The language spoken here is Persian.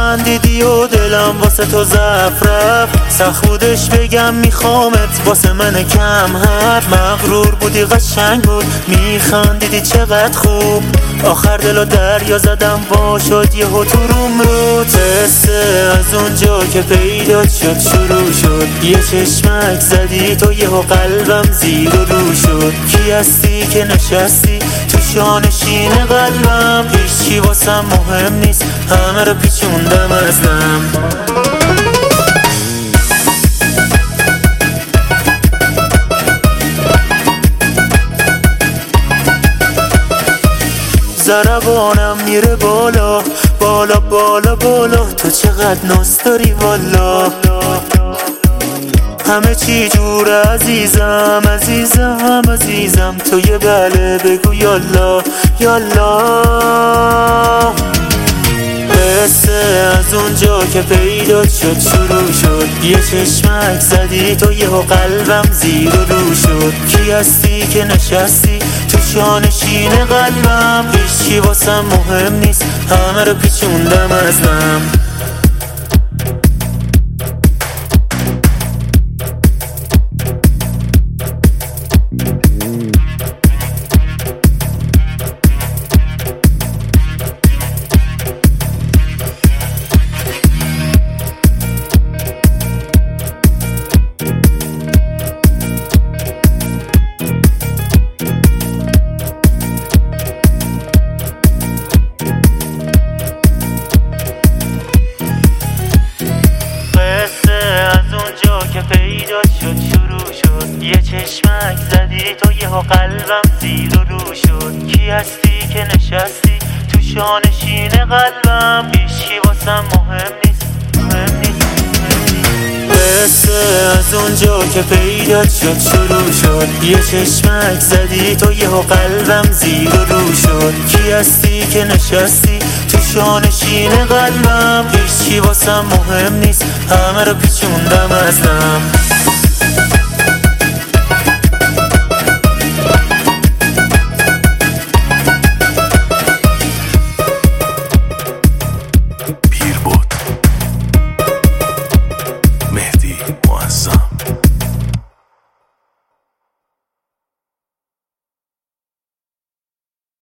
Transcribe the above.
خندیدی و دلم واسه تو ضعف رفت. سخت بودش بگم میخوامت واسه من کم حرف. مغرور بودی قشنگ بود میخندیدی چقدر خوب. آخر دلو دریا زدم وا شد یهو تو روم رو. قصه از اونجا که پیدا شد شروع شد. یه چشمک زدی تو یهو قلبم زیر و رو شد. کی هستی که نشستی تو شانشین قلبم؟ هیچی واسم مهم نیست همه رو پیچوندم از دم. ضربانم میره بالا بالا بالا بالا. تو چقدر ناز داری والا. همه چی جور عزیزم عزیزم عزیزم. تو یه بله بگو یالا یالا. قصه از اونجا که پیدا شد شروع شد. یه چشمک زدی تو یهو قلبم زیر و رو شد. کی هستی که نشستی تو شانشین قلبم؟ هیچی واسم مهم نیست همه رو پیچوندم از دم. که پیدا شد شروع شد. یه چشمک زدی تو یهو قلبم زیر و رو شد. کی هستی که نشستی تو شانشین قلبم؟ هیچی واسم مهم نیست مهم نیست مهم نیست. قصه از اونجا که پیدا شد شروع شد. یه چشمک زدی تو یهو قلبم زیر و رو شد. کی هستی که نشستی تو شانشین قلبم؟ هیچی واسم مهم نیست همه رو پیچوندم از دم.